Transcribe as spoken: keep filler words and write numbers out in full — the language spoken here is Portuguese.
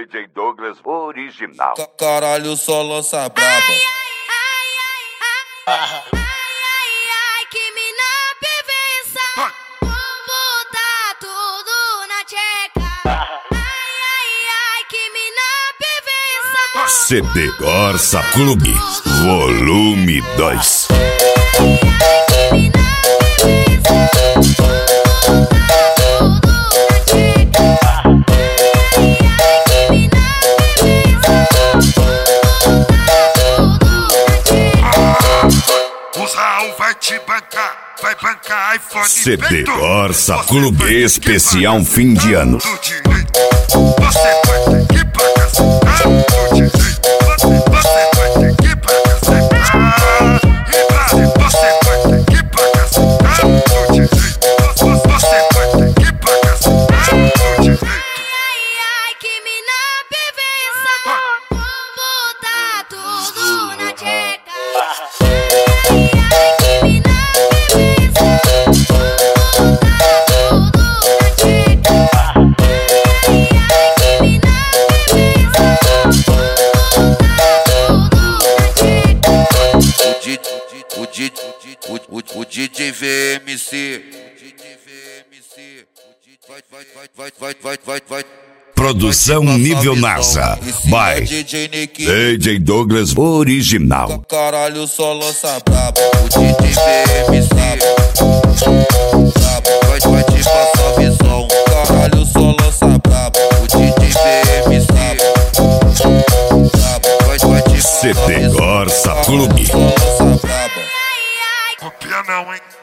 D J Douglas original. Ca- Caralho, só lança braba. Ai, ai, ai, ai, ai, ai, que mina pivença. Vou botar tudo na tcheca. Ai, ai, ai, que mina pivença. C D Corsa Clube, volume dois. Vai te bancar, vai bancar iPhone. C D Corsa Clube especial fim de ano. Você vai ter que pagar do direito. Você vai ter que pagar e você vai ter que pagar do direito. Você vai ter que pagar do direito. Ai, ai, que mina pivença. Vou botar tudo na tcheca. O D J V M C. Vai, vai, vai, vai, vai. Produção nível NASA. By D J Douglas original. Caralho, só lança braba. O D J V M C. Vai, vai te passar visão. Caralho, só lança braba. O D J V M C. Vai, vai te passar C D Corsa Clube. Só lança braba. Copia não, hein?